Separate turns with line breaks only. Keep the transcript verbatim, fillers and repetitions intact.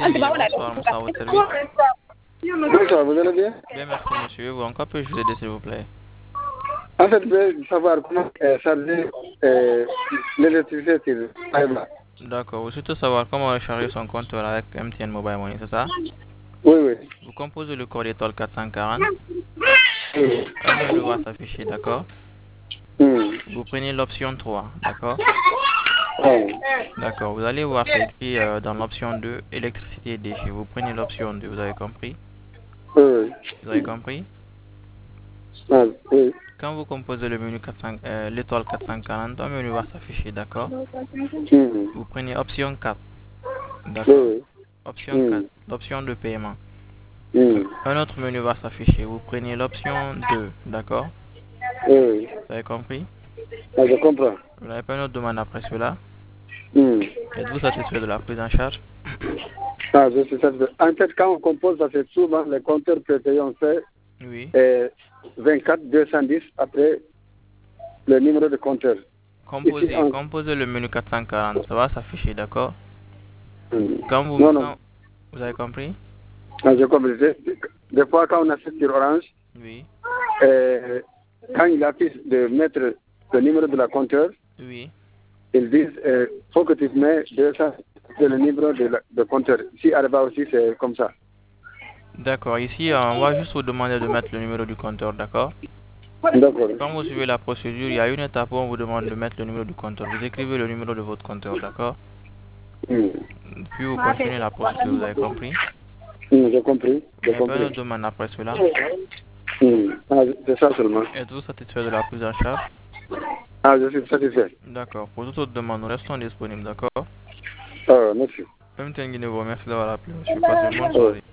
Guinée, bonsoir, Moussa, à votre service.
Bonsoir, vous allez bien?
Bien, merci monsieur. Vous, encore puis-je vous aider s'il vous plaît?
En fait, je veux savoir comment euh, charger euh, l'électricité sur Aïba.
D'accord, vous souhaitez savoir comment recharger son compteur avec M T N Mobile Money, c'est ça?
Oui, oui.
Vous composez le code étoile quatre cent quarante.
Oui.
Un menu va s'afficher, d'accord?
Hmm.
Vous prenez l'option trois, d'accord?
Oh.
D'accord, vous allez voir, c'est écrit euh, dans l'option deux, électricité et déchets. Vous prenez l'option deux, vous avez compris?
Oui, oui.
Vous avez compris?
Ah, oui.
Quand vous composez le menu quatre cents, euh, l'étoile quatre cent quarante, un menu va s'afficher, d'accord?
Hmm.
Vous prenez option quatre,
Oui,
d'accord?
oui.
Option
Hmm.
quatre, l'option de paiement.
Hmm.
Un autre menu va s'afficher. Vous prenez l'option deux, d'accord?
Oui, oui.
Vous avez compris?
Ah, je comprends.
Vous n'avez pas une autre demande après cela?
Hmm.
Êtes-vous satisfait de la prise en charge?
Ah, je suis satisfait. En fait, quand on compose, ça fait souvent les compteurs préférés, on fait
Oui.
euh, vingt-quatre deux cent dix après le numéro de compteur. Ici,
Composez,
on...
composez le menu quatre cent quarante. Ça va s'afficher, d'accord?
Hmm.
Quand vous,
Non, non.
quand, vous avez compris?
Ah, je comprends. Des, des fois, quand on achète sur Orange,
Oui.
euh, quand il affiche de mettre le numéro de la compteur,
Oui.
ils disent euh, faut que tu mets deux cents, c'est le numéro de, la, de compteur. Si Arba aussi, c'est comme ça.
D'accord. Ici, euh, on va juste vous demander de mettre le numéro du compteur, d'accord?
D'accord.
Quand vous suivez la procédure, il y a une étape où on vous demande de mettre le numéro du compteur. Vous écrivez le numéro de votre compteur, d'accord?
Hmm.
Puis vous continuez la procédure, vous avez compris?
Hmm, j'ai compris.
Il n'y
J'ai
a pas une
compris.
autre demande après cela?
Hmm. Ah, c'est ça seulement.
Êtes-vous satisfait de la prise en charge?
Ah, je suis satisfait.
D'accord. Pour toute autre demande, nous restons disponibles, d'accord?
Ah, merci.
M T N Guinée vous remercie d'avoir appelé, monsieur. Passez une bonne
Oh.
soirée.